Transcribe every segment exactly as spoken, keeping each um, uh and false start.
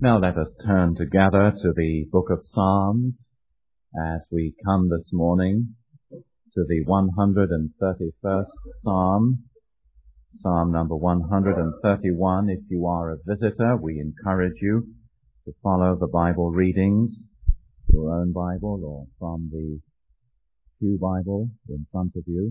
Now let us turn together to the book of Psalms as we come this morning to the one hundred thirty-first Psalm, Psalm number one hundred thirty-one. If you are a visitor, we encourage you to follow the Bible readings, your own Bible or from the Pew Bible in front of you.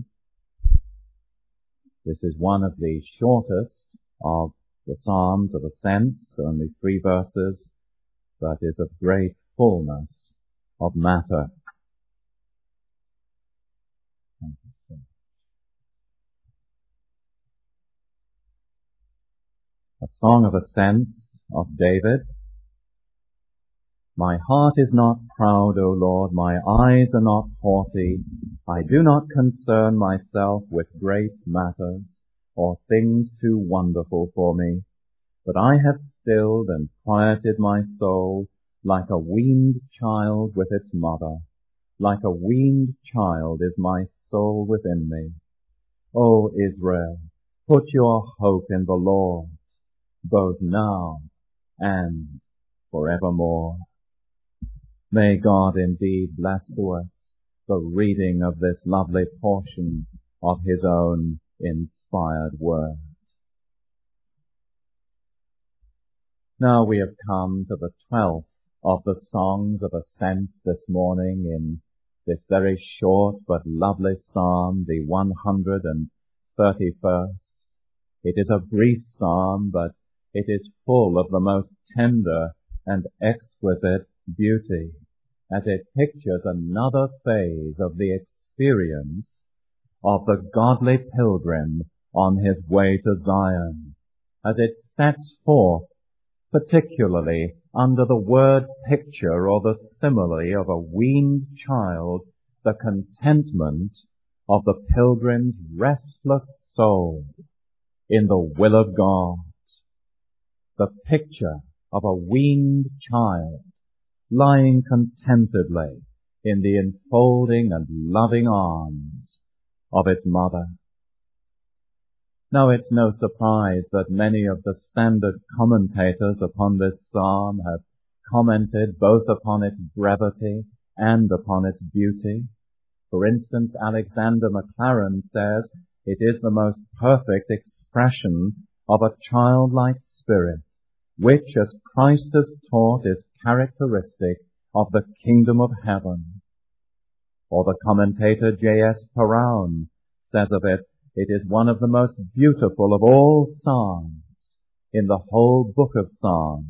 This is one of the shortest of the Psalms of Ascents, only three verses, but is of great fullness of matter. A Song of Ascents of David. My heart is not proud, O Lord, my eyes are not haughty. I do not concern myself with great matters, or things too wonderful for me. But I have stilled and quieted my soul like a weaned child with its mother. Like a weaned child is my soul within me. O Israel, put your hope in the Lord, both now and forevermore. May God indeed bless to us the reading of this lovely portion of His own inspired word. Now we have come to the twelfth of the songs of ascents this morning in this very short but lovely psalm, the one hundred thirty-first. It is a brief psalm, but it is full of the most tender and exquisite beauty, as it pictures another phase of the experience of the godly pilgrim on his way to Zion, as it sets forth, particularly under the word picture or the simile of a weaned child, the contentment of the pilgrim's restless soul in the will of God. The picture of a weaned child lying contentedly in the enfolding and loving arms of its mother. Now it's no surprise that many of the standard commentators upon this psalm have commented both upon its brevity and upon its beauty. For instance, Alexander Maclaren says it is the most perfect expression of a childlike spirit, which, as Christ has taught, is characteristic of the kingdom of heaven. Or the commentator J S Perowne says of it, it is one of the most beautiful of all psalms in the whole book of Psalms.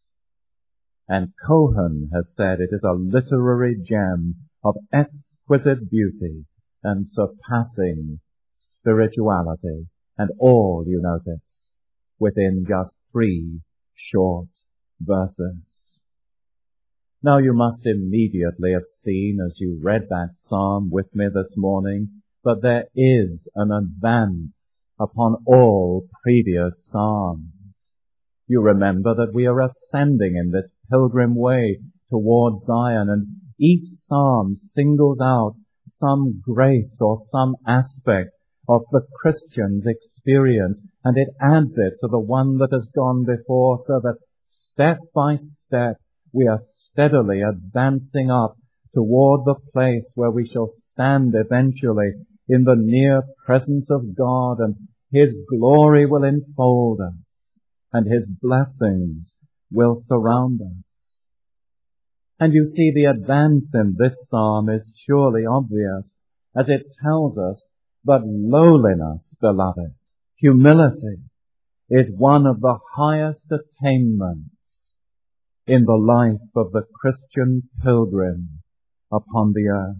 And Cohen has said it is a literary gem of exquisite beauty and surpassing spirituality, and all, you notice, within just three short verses. Now you must immediately have seen, as you read that psalm with me this morning, that there is an advance upon all previous psalms. You remember that we are ascending in this pilgrim way towards Zion, and each psalm singles out some grace or some aspect of the Christian's experience, and it adds it to the one that has gone before, so that step by step we are steadily advancing up toward the place where we shall stand eventually in the near presence of God, and His glory will enfold us, and His blessings will surround us. And you see, the advance in this psalm is surely obvious, as it tells us that lowliness, beloved, humility, is one of the highest attainments in the life of the Christian pilgrim upon the earth.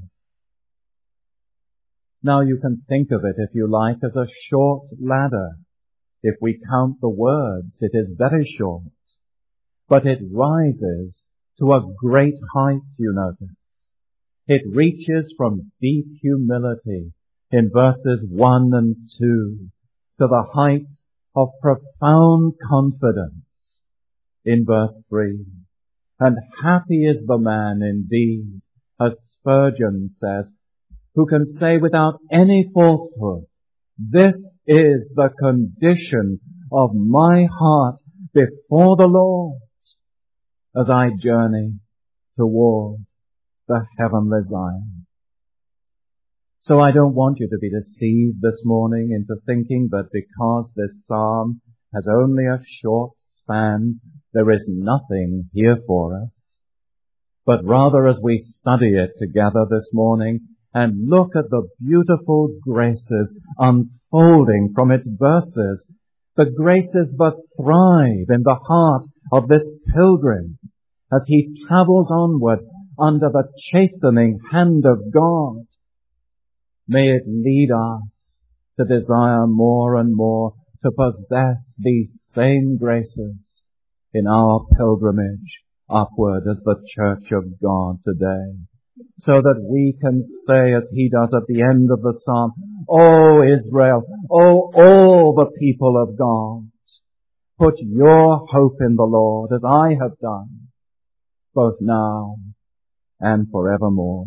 Now you can think of it, if you like, as a short ladder. If we count the words, it is very short, but it rises to a great height, you notice. It reaches from deep humility in verses one and two to the height of profound confidence in verse three. And happy is the man indeed, as Spurgeon says, who can say without any falsehood, this is the condition of my heart before the Lord. as I journey toward the heavenly Zion. So I don't want you to be deceived this morning into thinking that because this psalm has only a short span, there is nothing here for us. But rather, as we study it together this morning and look at the beautiful graces unfolding from its verses, the graces that thrive in the heart of this pilgrim as he travels onward under the chastening hand of God, may it lead us to desire more and more to possess these same graces in our pilgrimage upward as the Church of God today, so that we can say, as he does at the end of the psalm, O Israel, O all the people of God, put your hope in the Lord as I have done, both now and forevermore.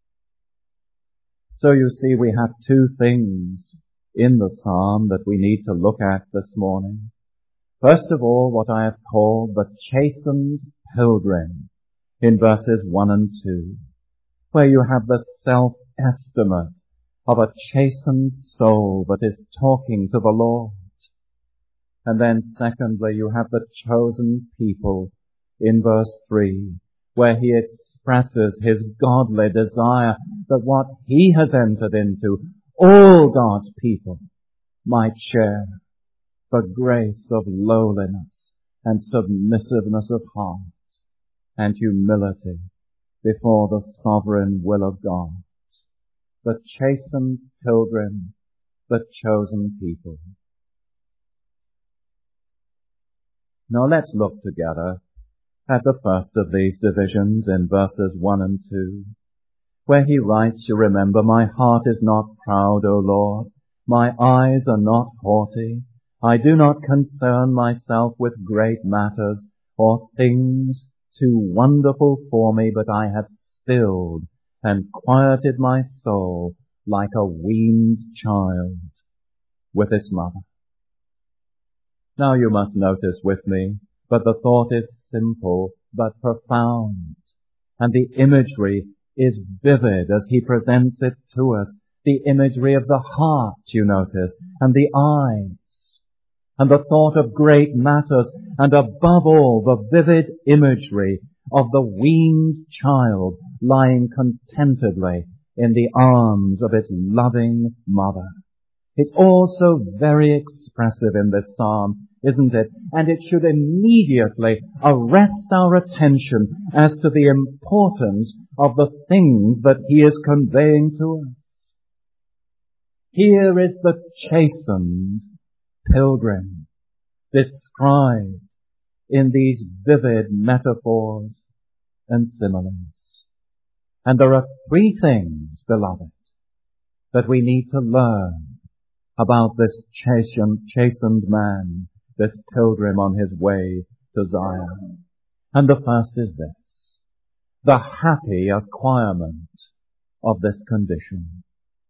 So you see, we have two things in the psalm that we need to look at this morning. First of all, what I have called the chastened pilgrim in verses one and two, where you have the self-estimate of a chastened soul that is talking to the Lord. And then secondly, you have the chosen people in verse three, where he expresses his godly desire that what he has entered into, all God's people might share the grace of lowliness and submissiveness of heart and humility before the sovereign will of God. The chastened pilgrim, the chosen people. Now let's look together at the first of these divisions in verses one and two, where he writes, you remember, my heart is not proud, O Lord. My eyes are not haughty. I do not concern myself with great matters or things too wonderful for me, but I have stilled and quieted my soul like a weaned child with its mother. Now you must notice with me, but the thought is simple but profound, and the imagery is vivid as he presents it to us. The imagery of the heart, you notice, and the eyes, and the thought of great matters, and above all, the vivid imagery of the weaned child lying contentedly in the arms of its loving mother. It's also very expressive in this psalm, isn't it? And it should immediately arrest our attention as to the importance of the things that he is conveying to us. Here is the chastened pilgrim described in these vivid metaphors and similes. And there are three things, beloved, that we need to learn about this chastened, chastened man, this pilgrim on his way to Zion. And the first is this, the happy acquirement of this condition.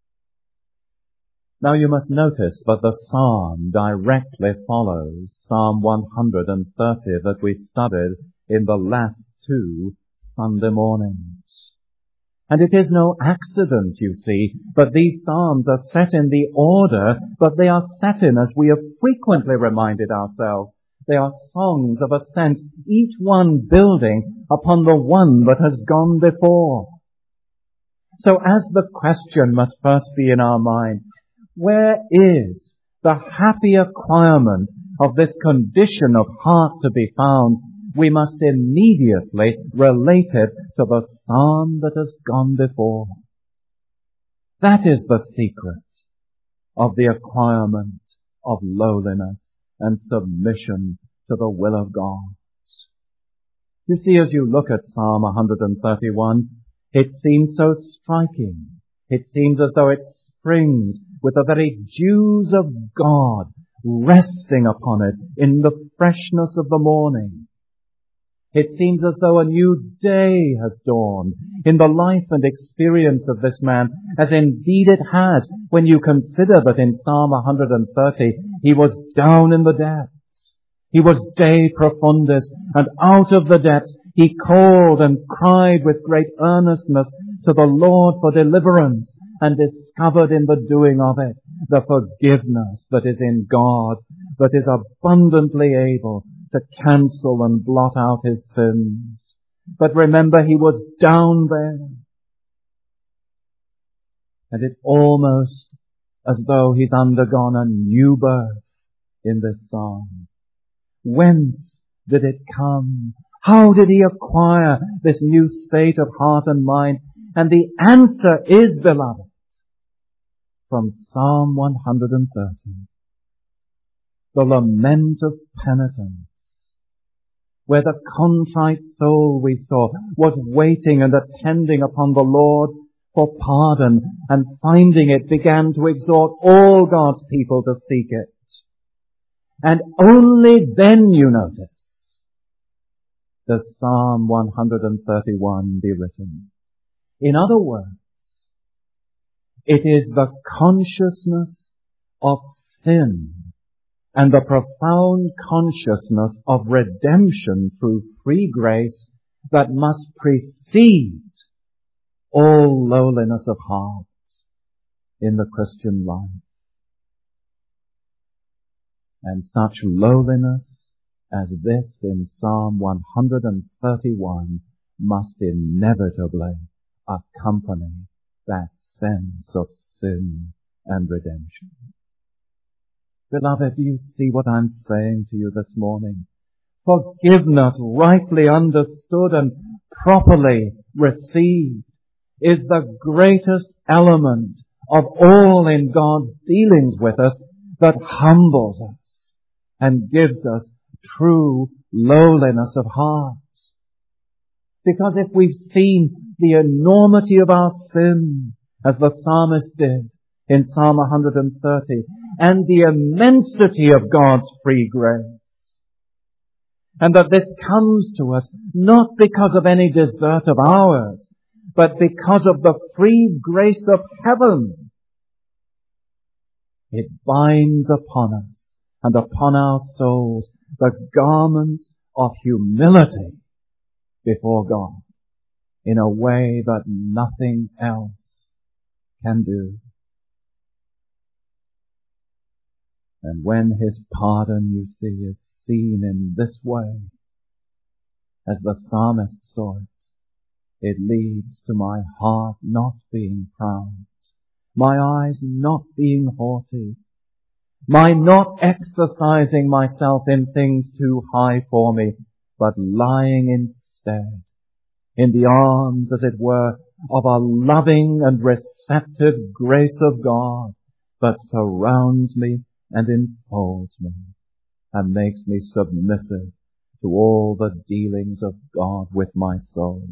Now you must notice that the psalm directly follows Psalm one hundred thirty that we studied in the last two Sunday mornings. And it is no accident, you see, that these psalms are set in the order that they are set in, as we have frequently reminded ourselves. They are songs of ascent, each one building upon the one that has gone before. So as the question must first be in our mind, where is the happy acquirement of this condition of heart to be found? We must immediately relate it to the psalm that has gone before. That is the secret of the acquirement of lowliness and submission to the will of God. You see, as you look at Psalm one hundred thirty-one, it seems so striking. It seems as though it springs with the very dews of God resting upon it in the freshness of the morning. It seems as though a new day has dawned in the life and experience of this man, as indeed it has when you consider that in Psalm one hundred thirty he was down in the depths. He was de profundis, and out of the depths He called and cried with great earnestness to the Lord for deliverance, and discovered in the doing of it the forgiveness that is in God, that is abundantly able to cancel and blot out his sins. But remember, he was down there. And it's almost as though he's undergone a new birth in this psalm. Whence did it come? How did he acquire this new state of heart and mind? And the answer is, beloved, from Psalm one hundred thirty, the lament of penitence, where the contrite soul, we saw, was waiting and attending upon the Lord for pardon, and finding it began to exhort all God's people to seek it. And only then, you notice, does Psalm one hundred thirty-one be written. In other words, it is the consciousness of sin and the profound consciousness of redemption through free grace that must precede all lowliness of heart in the Christian life. And such lowliness as this in Psalm one hundred thirty-one must inevitably accompany that sense of sin and redemption. Beloved, do you see what I'm saying to you this morning? Forgiveness, rightly understood and properly received, is the greatest element of all in God's dealings with us that humbles us and gives us true lowliness of heart. Because if we've seen the enormity of our sin, as the psalmist did in Psalm one hundred thirty, and the immensity of God's free grace, and that this comes to us not because of any desert of ours, but because of the free grace of heaven, it binds upon us and upon our souls the garments of humility before God in a way that nothing else can do. And when his pardon, you see, is seen in this way, as the psalmist saw it, it leads to my heart not being proud, my eyes not being haughty, my not exercising myself in things too high for me, but lying instead in the arms, as it were, of a loving and receptive grace of God that surrounds me and enfolds me and makes me submissive to all the dealings of God with my soul.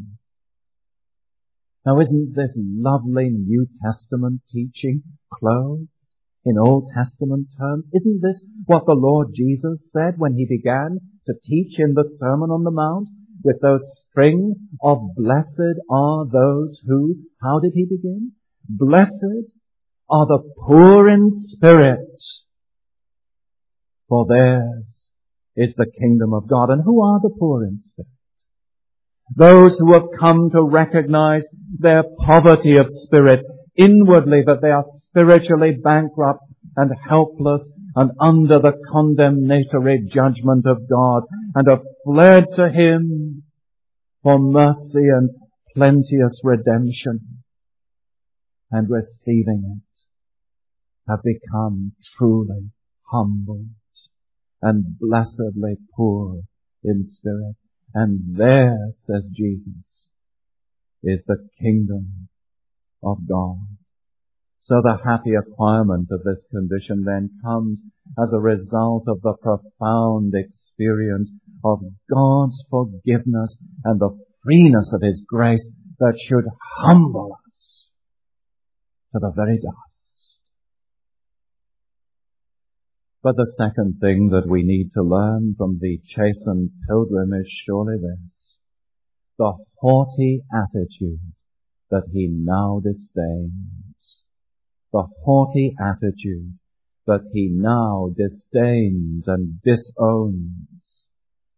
Now, isn't this lovely New Testament teaching clothed in Old Testament terms? Isn't this what the Lord Jesus said when he began to teach in the Sermon on the Mount with those string of blessed are those who, how did he begin? Blessed are the poor in spirit, for theirs is the kingdom of God. And who are the poor in spirit? Those who have come to recognize their poverty of spirit inwardly, that they are spiritually bankrupt and helpless and under the condemnatory judgment of God, and have fled to him for mercy and plenteous redemption, and receiving it, have become truly humbled and blessedly poor in spirit. And there, says Jesus, is the kingdom of God. So the happy acquirement of this condition then comes as a result of the profound experience of God's forgiveness and the freeness of his grace that should humble us to the very dust. But the second thing that we need to learn from the chastened pilgrim is surely this: the haughty attitude that he now disdains. The haughty attitude that he now disdains and disowns.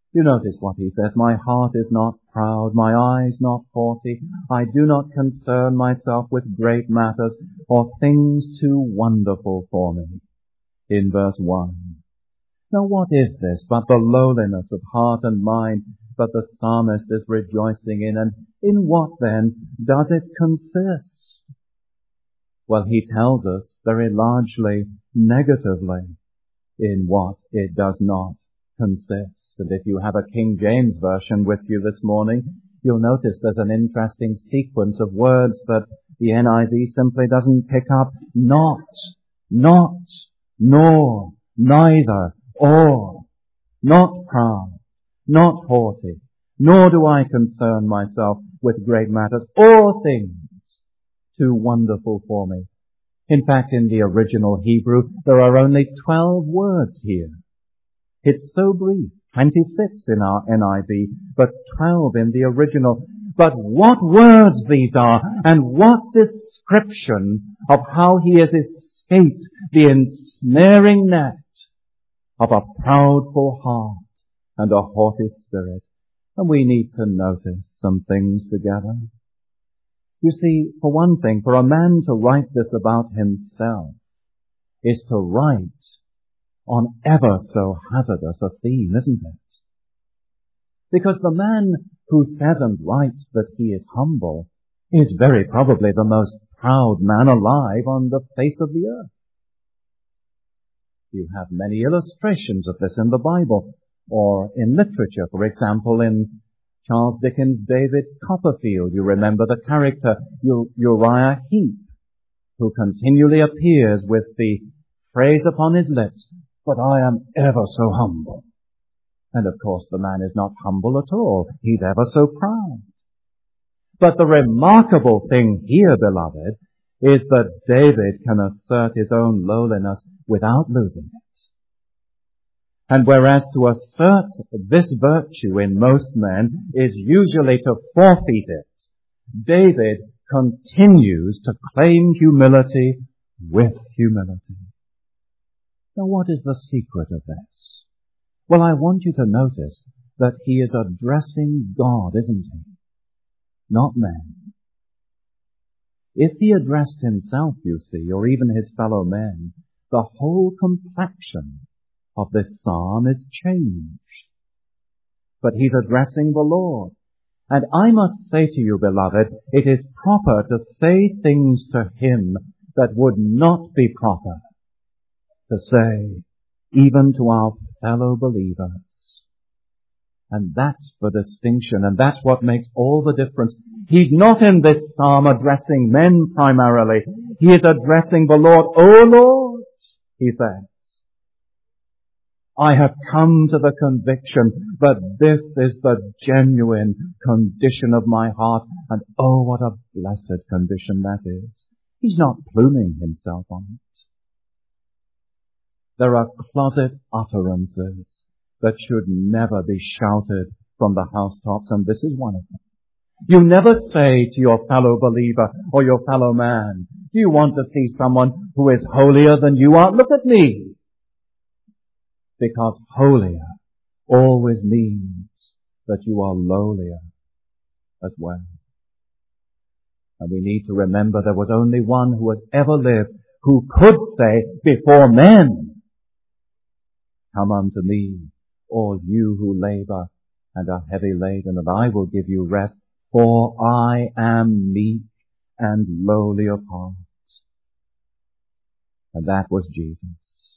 You notice what he says, my heart is not proud, my eyes not haughty, I do not concern myself with great matters or things too wonderful for me. In verse one. Now what is this but the lowliness of heart and mind that the psalmist is rejoicing in, and in what then does it consist? Well, he tells us very largely, negatively, in what it does not consist. And if you have a King James version with you this morning, you'll notice there's an interesting sequence of words that the N I V simply doesn't pick up. Not, not, nor, neither, or, not proud, not haughty, nor do I concern myself with great matters or things too wonderful for me. In fact, in the original Hebrew, there are only twelve words here. It's so brief, twenty-six in our N I V, but twelve in the original. But what words these are, and what description of how he has escaped the ensnaring net of a proudful heart and a haughty spirit. And we need to notice some things together. You see, for one thing, for a man to write this about himself is to write on ever so hazardous a theme, isn't it? Because the man who says and writes that he is humble is very probably the most proud man alive on the face of the earth. You have many illustrations of this in the Bible or in literature. For example, in Charles Dickens' David Copperfield, you remember the character Uriah Heep, who continually appears with the phrase upon his lips, "But I am ever so humble." And of course the man is not humble at all. He's ever so proud. But the remarkable thing here, beloved, is that David can assert his own lowliness without losing it. And whereas to assert this virtue in most men is usually to forfeit it, David continues to claim humility with humility. Now what is the secret of this? Well, I want you to notice that he is addressing God, isn't he? Not men. If he addressed himself, you see, or even his fellow men, the whole complexion of this psalm is changed. But he's addressing the Lord. And I must say to you, beloved, it is proper to say things to him that would not be proper to say even to our fellow believers. And that's the distinction, and that's what makes all the difference. He's not in this psalm addressing men primarily. He is addressing the Lord. "O Lord," he says, "I have come to the conviction that this is the genuine condition of my heart." And oh, what a blessed condition that is. He's not pluming himself on it. There are closet utterances that should never be shouted from the housetops, and this is one of them. You never say to your fellow believer or your fellow man, "Do you want to see someone who is holier than you are? Look at me." Because holier always means that you are lowlier as well. And we need to remember there was only one who has ever lived who could say before men, "Come unto me, all you who labor and are heavy laden, and I will give you rest, for I am meek and lowly of heart." And that was Jesus.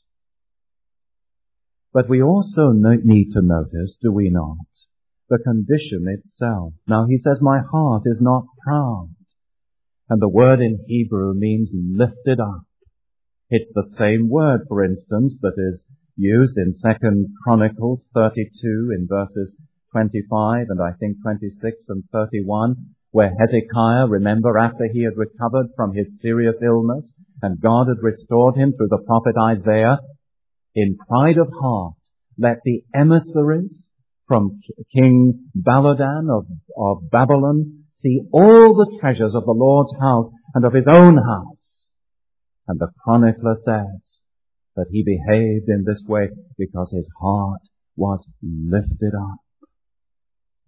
But we also need to notice, do we not, the condition itself. Now he says, "My heart is not proud." And the word in Hebrew means lifted up. It's the same word, for instance, that is used in Second Chronicles thirty-two in verses twenty-five and I think twenty-six and thirty-one, where Hezekiah, remember, after he had recovered from his serious illness and God had restored him through the prophet Isaiah, in pride of heart, let the emissaries from King Baladan of, of Babylon see all the treasures of the Lord's house and of his own house. And the chronicler says that he behaved in this way because his heart was lifted up.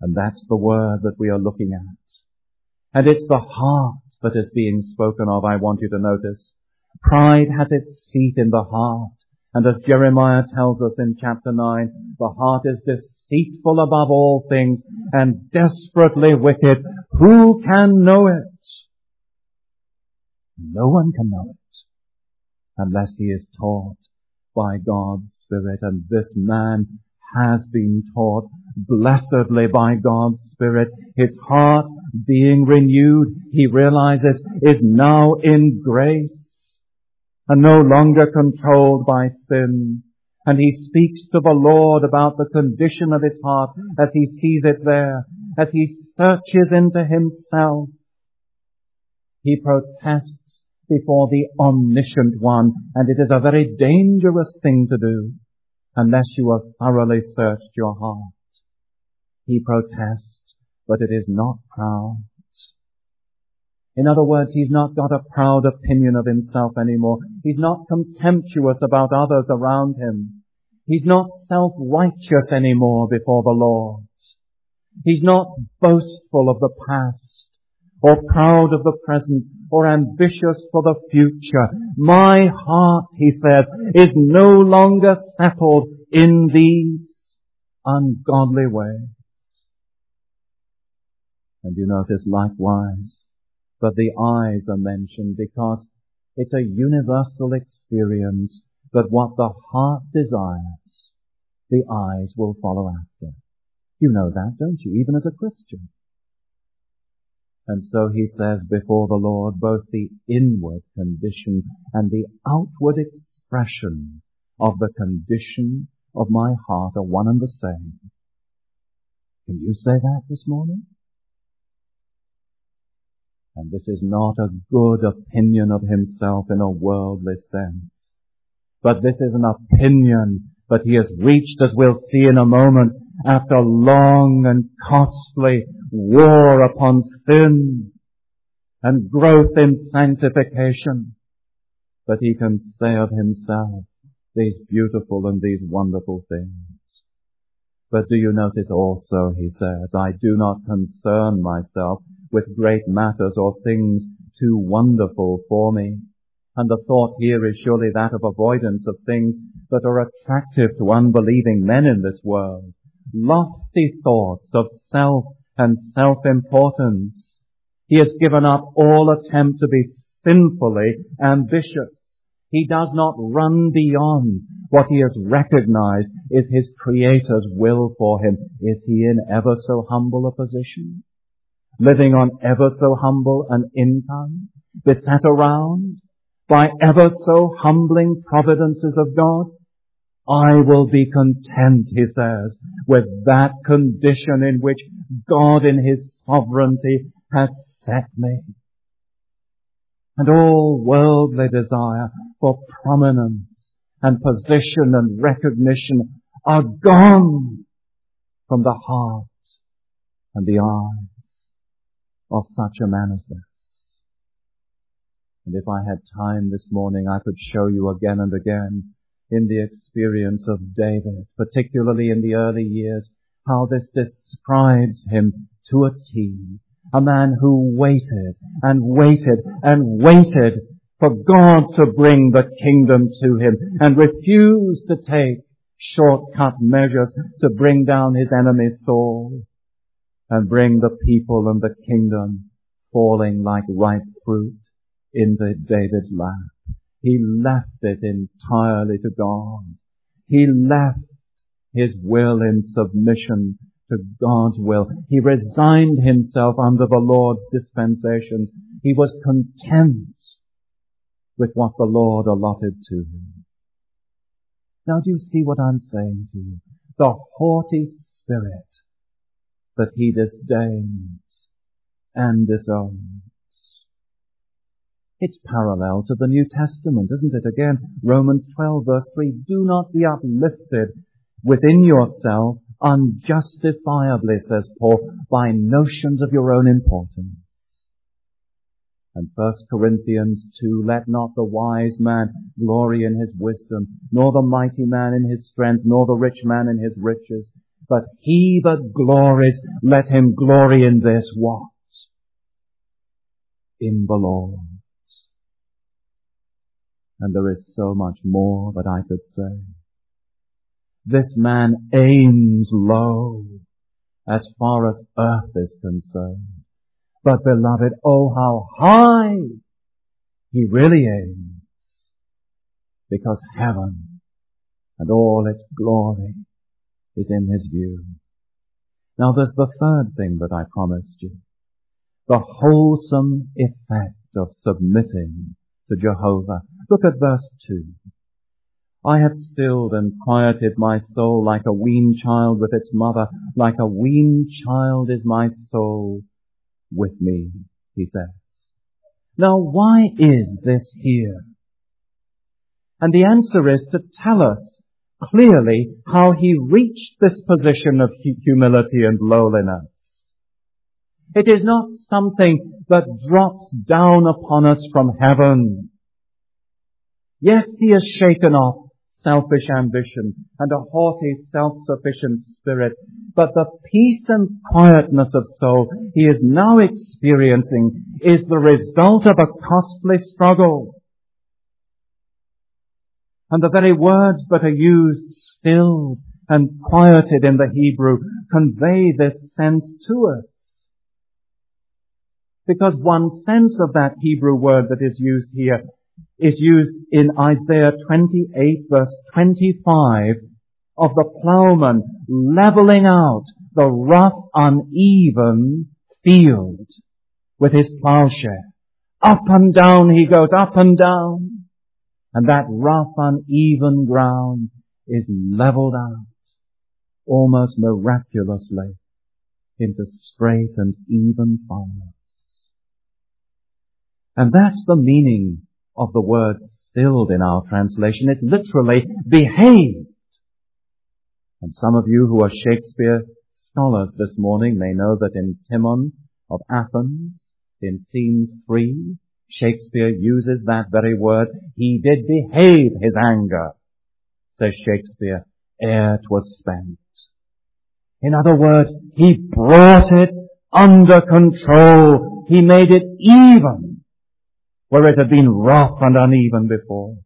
And that's the word that we are looking at. And it's the heart that is being spoken of, I want you to notice. Pride has its seat in the heart. And as Jeremiah tells us in chapter nine, the heart is deceitful above all things and desperately wicked. Who can know it? No one can know it unless he is taught by God's Spirit. And this man has been taught blessedly by God's Spirit. His heart being renewed, he realizes, is now in grace and no longer controlled by sin. And he speaks to the Lord about the condition of his heart as he sees it there, as he searches into himself. He protests before the omniscient one, and it is a very dangerous thing to do unless you have thoroughly searched your heart. He protests, but it is not proud. In other words, he's not got a proud opinion of himself anymore. He's not contemptuous about others around him. He's not self-righteous anymore before the Lord. He's not boastful of the past, or proud of the present, or ambitious for the future. My heart, he says, is no longer settled in these ungodly ways. And you notice likewise that the eyes are mentioned because it's a universal experience that what the heart desires, the eyes will follow after. You know that, don't you, even as a Christian? And so he says before the Lord, both the inward condition and the outward expression of the condition of my heart are one and the same. Can you say that this morning? And this is not a good opinion of himself in a worldly sense, but this is an opinion that he has reached, as we'll see in a moment, after long and costly war upon sin and growth in sanctification, that he can say of himself these beautiful and these wonderful things. But do you notice also, he says, I do not concern myself with great matters or things too wonderful for me. And the thought here is surely that of avoidance of things that are attractive to unbelieving men in this world. Lofty thoughts of self and self-importance. He has given up all attempt to be sinfully ambitious. He does not run beyond what he has recognized is his Creator's will for him. Is he in ever so humble a position? Living on ever so humble an income? Beset around by ever so humbling providences of God? I will be content, he says, with that condition in which God in his sovereignty has set me. And all worldly desire for prominence and position and recognition are gone from the heart and the eyes of such a man as this. And if I had time this morning, I could show you again and again in the experience of David, particularly in the early years, how this describes him to a T. A man who waited and waited and waited for God to bring the kingdom to him and refused to take shortcut measures to bring down his enemy Saul and bring the people and the kingdom falling like ripe fruit into David's lap. He left it entirely to God. He left his will in submission to God's will. He resigned himself under the Lord's dispensations. He was content with what the Lord allotted to him. Now do you see what I'm saying to you? The haughty spirit that he disdains and disowns. It's parallel to the New Testament, isn't it? Again, Romans twelve verse three, do not be uplifted within yourself unjustifiably, says Paul, by notions of your own importance. And First Corinthians two, let not the wise man glory in his wisdom, nor the mighty man in his strength, nor the rich man in his riches, But he that glories, let him glory in this what? In the Lord. And there is so much more that I could say. This man aims low as far as earth is concerned. But beloved, oh how high he really aims. Because heaven and all its glory is in his view. Now there's the third thing that I promised you. The wholesome effect of submitting to Jehovah. Look at verse two. I have stilled and quieted my soul like a weaned child with its mother. Like a weaned child is my soul with me, he says. Now why is this here? And the answer is to tell us clearly how he reached this position of humility and lowliness. It is not something that drops down upon us from heaven. Yes, he has shaken off selfish ambition and a haughty, self-sufficient spirit, but the peace and quietness of soul he is now experiencing is the result of a costly struggle. And the very words that are used, stilled and quieted in the Hebrew, convey this sense to us. Because one sense of that Hebrew word that is used here is used in Isaiah twenty-eight verse twenty-five of the plowman leveling out the rough, uneven field with his plowshare. Up and down he goes, up and down. And that rough, uneven ground is leveled out almost miraculously into straight and even furrows. And that's the meaning of the word stilled in our translation. It literally behaved. And some of you who are Shakespeare scholars this morning may know that in Timon of Athens, in scene three, Shakespeare uses that very word. He did behave his anger, says Shakespeare, ere 'twas spent. In other words, he brought it under control. He made it even where it had been rough and uneven before.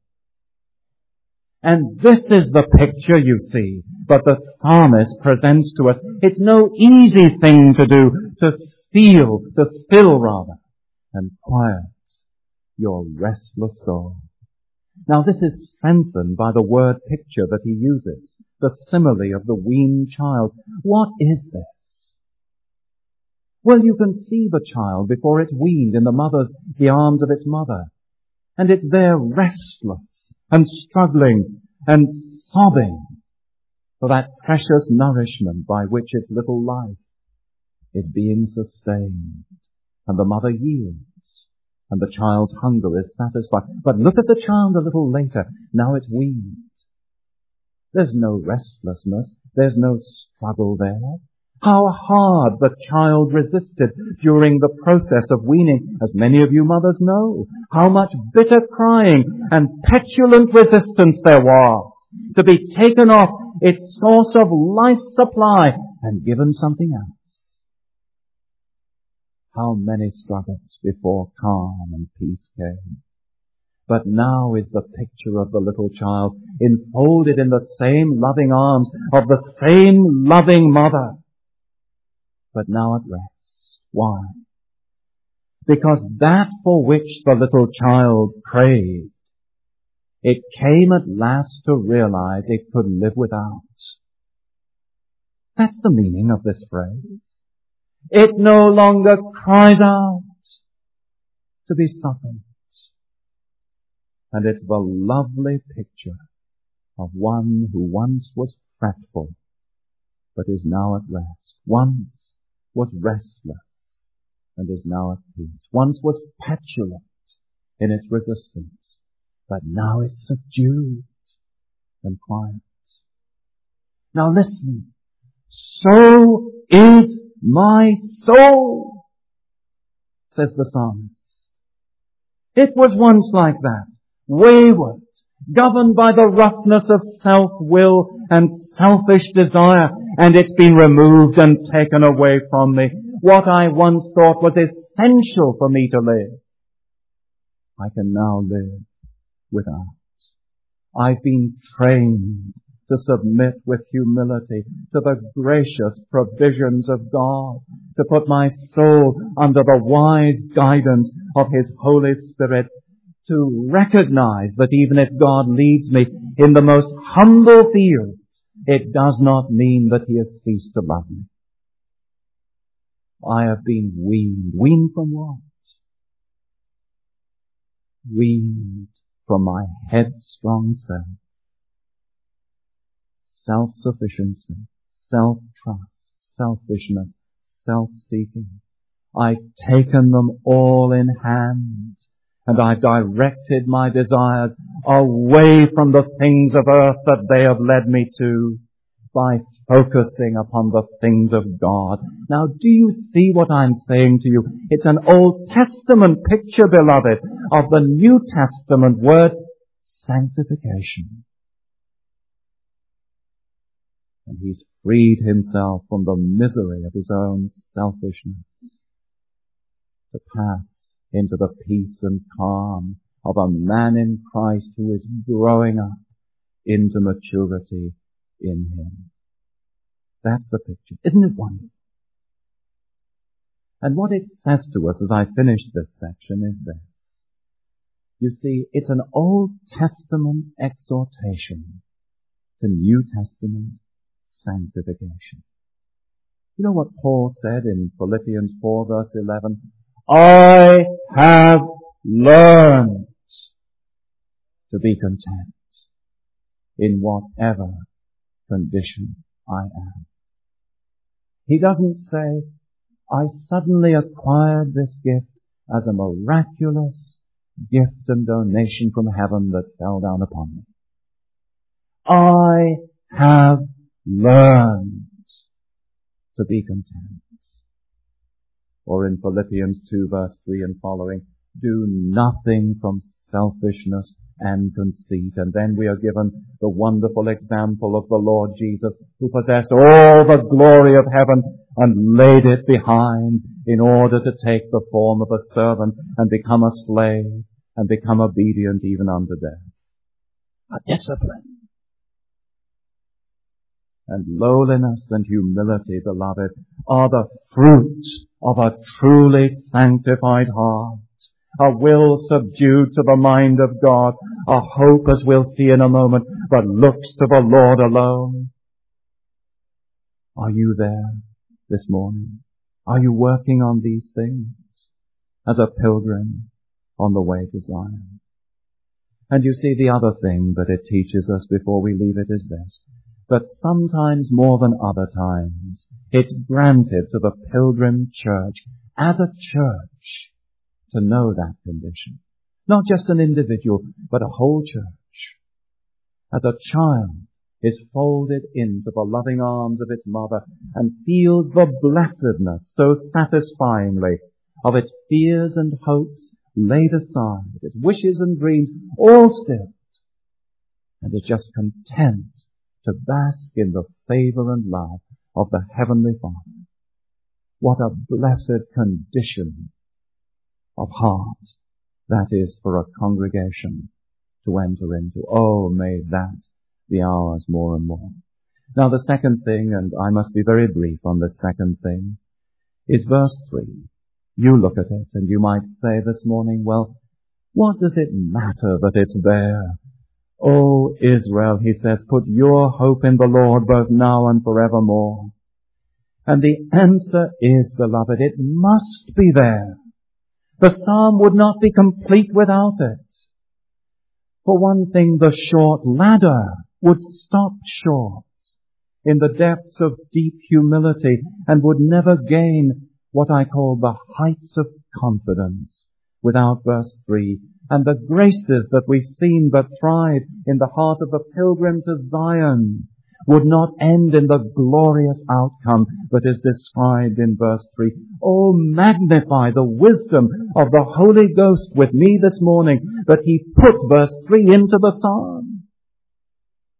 And this is the picture, you see, that the psalmist presents to us. It's no easy thing to do, to steal, to still rather, and quiet your restless soul. Now this is strengthened by the word picture that he uses, the simile of the weaned child. What is this? Well, you can see the child before it's weaned in the mother's, the arms of its mother. And it's there restless and struggling and sobbing for that precious nourishment by which its little life is being sustained. And the mother yields. And the child's hunger is satisfied. But look at the child a little later. Now it's weaned. There's no restlessness. There's no struggle there. How hard the child resisted during the process of weaning, as many of you mothers know. How much bitter crying and petulant resistance there was to be taken off its source of life supply and given something else. How many struggles before calm and peace came. But now is the picture of the little child enfolded in the same loving arms of the same loving mother. But now at rest. Why? Because that for which the little child craved, it came at last to realize it could live without. That's the meaning of this phrase. It no longer cries out to be suckled. And it's the lovely picture of one who once was fretful, but is now at rest. Once was restless and is now at peace. Once was petulant in its resistance, but now is subdued and quiet. Now listen. So is my soul, says the psalmist. It was once like that, wayward, governed by the roughness of self-will and selfish desire, and it's been removed and taken away from me. What I once thought was essential for me to live, I can now live without. I've been trained to submit with humility to the gracious provisions of God, to put my soul under the wise guidance of His Holy Spirit, to recognize that even if God leads me in the most humble fields, it does not mean that He has ceased to love me. I have been weaned. Weaned from what? Weaned from my headstrong self. Self-sufficiency, self-trust, selfishness, self-seeking. I've taken them all in hand, and I've directed my desires away from the things of earth that they have led me to by focusing upon the things of God. Now, do you see what I'm saying to you? It's an Old Testament picture, beloved, of the New Testament word sanctification. And He's freed Himself from the misery of His own selfishness to pass into the peace and calm of a man in Christ who is growing up into maturity in Him. That's the picture. Isn't it wonderful? And what it says to us as I finish this section is this. You see, it's an Old Testament exhortation to New Testament sanctification. You know what Paul said in Philippians four verse eleven? I have learned to be content in whatever condition I am. He doesn't say, I suddenly acquired this gift as a miraculous gift and donation from heaven that fell down upon me. I have learned to be content. Or in Philippians two verse three and following, do nothing from selfishness and conceit. And then we are given the wonderful example of the Lord Jesus, who possessed all the glory of heaven and laid it behind in order to take the form of a servant and become a slave and become obedient even unto death. A discipline. And lowliness and humility, beloved, are the fruit of a truly sanctified heart. A will subdued to the mind of God. A hope, as we'll see in a moment, that looks to the Lord alone. Are you there this morning? Are you working on these things as a pilgrim on the way to Zion? And you see, the other thing that it teaches us before we leave it is this, that sometimes more than other times, it's granted to the pilgrim church as a church to know that condition. Not just an individual, but a whole church. As a child is folded into the loving arms of its mother and feels the blessedness so satisfyingly of its fears and hopes laid aside, its wishes and dreams all stilled, and is just content to bask in the favor and love of the Heavenly Father. What a blessed condition of heart that is for a congregation to enter into. Oh, may that be ours more and more. Now the second thing, and I must be very brief on the second thing, is verse three. You look at it and you might say this morning, well, what does it matter that it's there? O Israel, he says, put your hope in the Lord both now and forevermore. And the answer is, beloved, it must be there. The psalm would not be complete without it. For one thing, the short ladder would stop short in the depths of deep humility and would never gain what I call the heights of confidence without verse three. And the graces that we've seen that thrive in the heart of the pilgrim to Zion would not end in the glorious outcome that is described in verse three. Oh, magnify the wisdom of the Holy Ghost with me this morning that He put verse three into the psalm.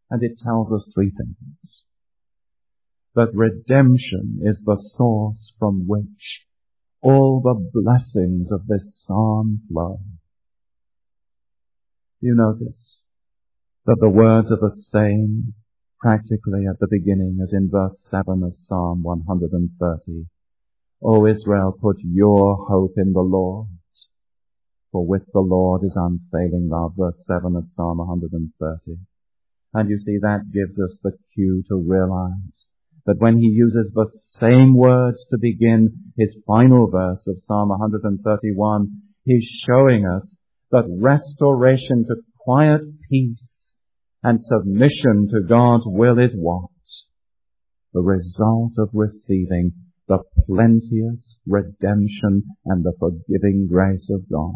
And it tells us three things. That redemption is the source from which all the blessings of this psalm flow. Do you notice that the words are the same practically at the beginning as in verse seven of Psalm one hundred thirty? O Israel, put your hope in the Lord, for with the Lord is unfailing love, verse seven of Psalm one hundred thirty. And you see, that gives us the cue to realize that when he uses the same words to begin his final verse of Psalm one hundred thirty-one, he's showing us that restoration to quiet peace and submission to God's will is what? The result of receiving the plenteous redemption and the forgiving grace of God.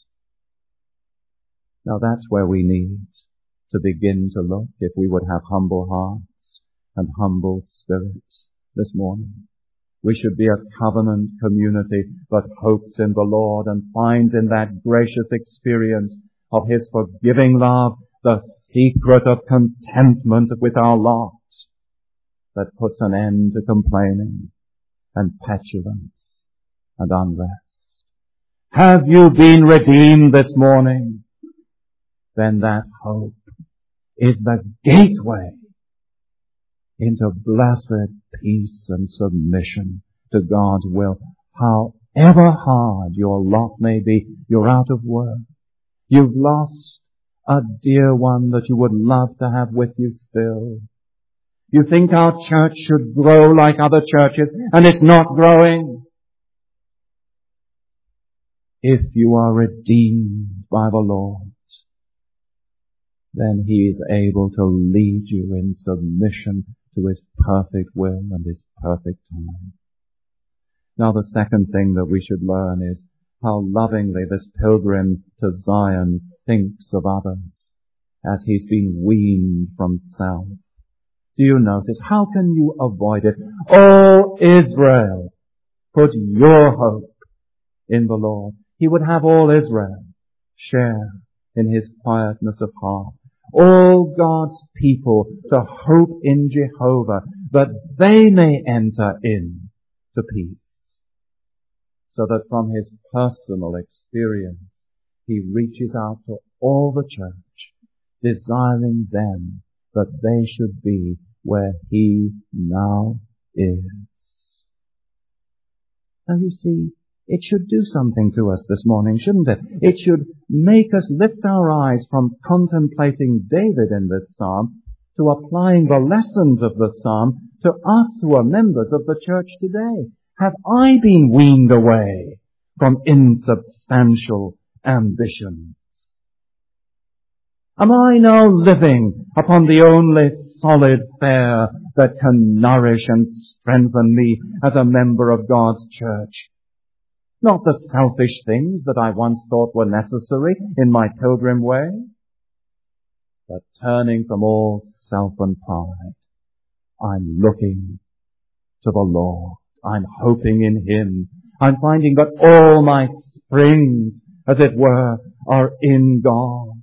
Now that's where we need to begin to look if we would have humble hearts and humble spirits this morning. We should be a covenant community that hopes in the Lord and finds in that gracious experience of His forgiving love the secret of contentment with our lot that puts an end to complaining and petulance and unrest. Have you been redeemed this morning? Then that hope is the gateway into blessed peace and submission to God's will. However hard your lot may be, you're out of work. You've lost a dear one that you would love to have with you still. You think our church should grow like other churches, and it's not growing. If you are redeemed by the Lord, then He is able to lead you in submission to His perfect will and His perfect time. Now the second thing that we should learn is how lovingly this pilgrim to Zion thinks of others as he's been weaned from self. Do you notice? How can you avoid it? O Israel, put your hope in the Lord. He would have all Israel share in His quietness of heart. All God's people to hope in Jehovah, that they may enter in to peace. So that from His personal experience, He reaches out to all the church, desiring them that they should be where He now is. Now you see, it should do something to us this morning, shouldn't it? It should make us lift our eyes from contemplating David in this psalm to applying the lessons of the psalm to us who are members of the church today. Have I been weaned away from insubstantial ambitions? Am I now living upon the only solid fare that can nourish and strengthen me as a member of God's church? Not the selfish things that I once thought were necessary in my pilgrim way, but turning from all self and pride, I'm looking to the Lord. I'm hoping in Him. I'm finding that all my springs, as it were, are in God.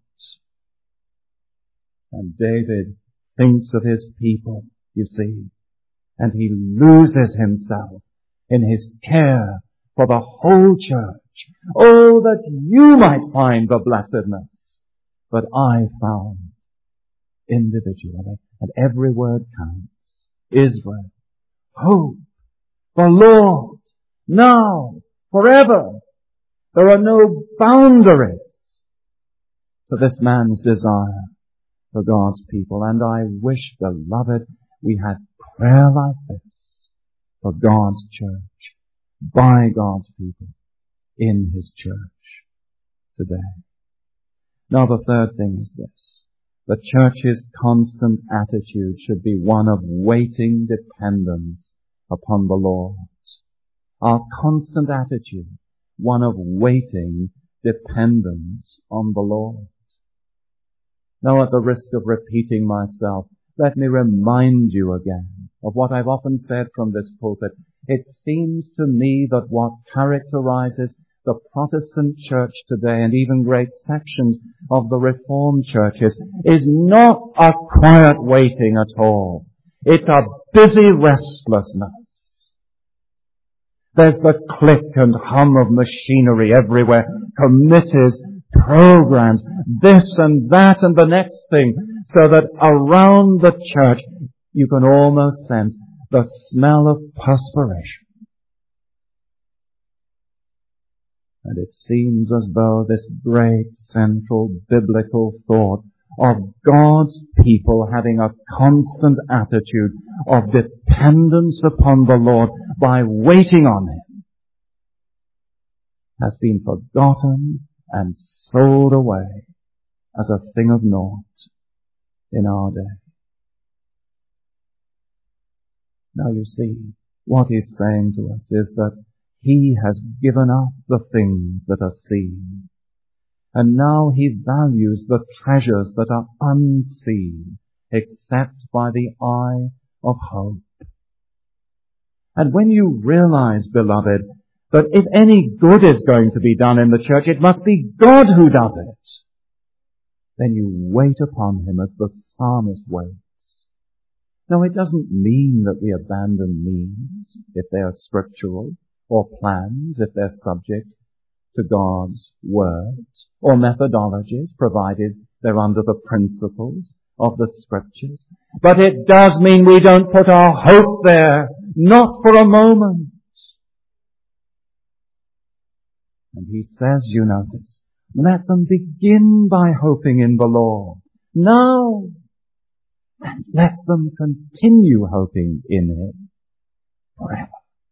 And David thinks of his people, you see, and he loses himself in his care for the whole church. Oh, that you might find the blessedness that I found individually. And every word counts. Israel, hope, the Lord, now, forever. There are no boundaries to this man's desire for God's people. And I wish, beloved, we had prayer like this for God's church, by God's people, in His church today. Now the third thing is this. The church's constant attitude should be one of waiting dependence upon the Lord. Our constant attitude, one of waiting dependence on the Lord. Now, at the risk of repeating myself, let me remind you again of what I've often said from this pulpit. It seems to me that what characterizes the Protestant church today and even great sections of the Reformed churches is not a quiet waiting at all. It's a busy restlessness. There's the click and hum of machinery everywhere, committees, programs, this and that and the next thing, so that around the church you can almost sense the smell of perspiration. And it seems as though this great central biblical thought of God's people having a constant attitude of dependence upon the Lord by waiting on Him has been forgotten and sold away as a thing of naught in our day. Now you see, what He's saying to us is that He has given up the things that are seen, and now He values the treasures that are unseen, except by the eye of hope. And when you realize, beloved, that if any good is going to be done in the church, it must be God who does it, then you wait upon Him as the psalmist waits. Now, it doesn't mean that we abandon means if they are scriptural, or plans if they're subject to God's words, or methodologies provided they're under the principles of the scriptures. But it does mean we don't put our hope there, not for a moment. And He says, you notice, let them begin by hoping in the Lord now, and let them continue hoping in Him forever.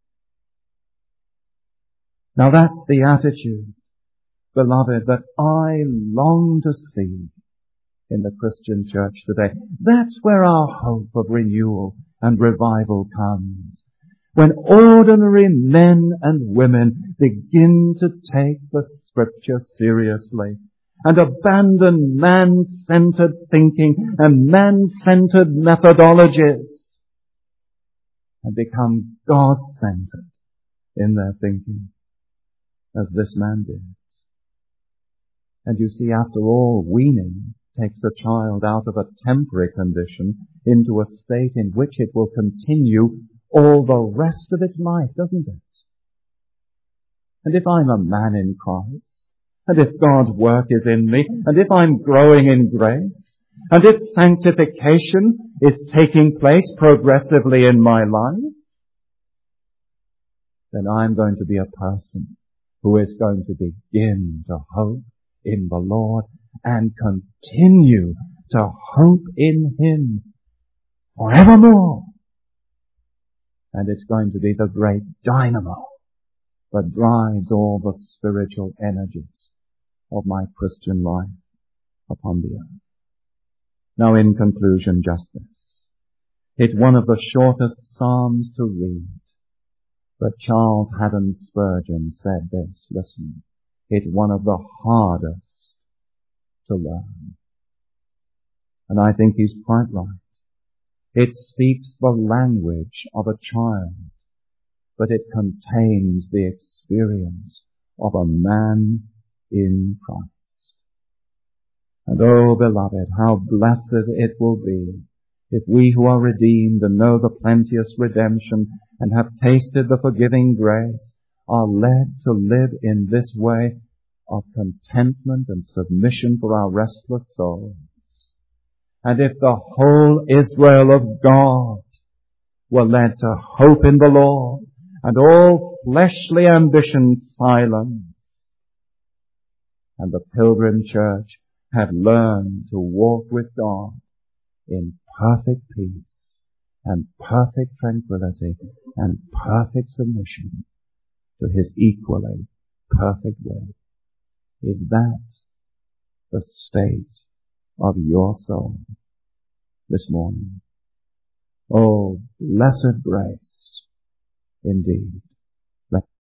Now that's the attitude, beloved, that I long to see in the Christian church today. That's where our hope of renewal and revival comes. When ordinary men and women begin to take the Scripture seriously and abandon man-centered thinking and man-centered methodologies and become God-centered in their thinking, as this man did. And you see, after all, weaning takes a child out of a temporary condition into a state in which it will continue all the rest of its life, doesn't it? And if I'm a man in Christ, and if God's work is in me, and if I'm growing in grace, and if sanctification is taking place progressively in my life, then I'm going to be a person who is going to begin to hope in the Lord and continue to hope in Him forevermore. And it's going to be the great dynamo that drives all the spiritual energies of my Christian life upon the earth. Now, in conclusion, just this. It's one of the shortest psalms to read. But Charles Haddon Spurgeon said this, listen, it's one of the hardest to learn. And I think he's quite right. It speaks the language of a child, but it contains the experience of a man in Christ. And oh, beloved, how blessed it will be if we who are redeemed and know the plenteous redemption and have tasted the forgiving grace are led to live in this way of contentment and submission for our restless souls. And if the whole Israel of God were led to hope in the Lord and all fleshly ambition silenced, and the pilgrim church had learned to walk with God in perfect peace and perfect tranquility and perfect submission to His equally perfect will. Is that the state of your soul this morning? Oh, blessed grace indeed.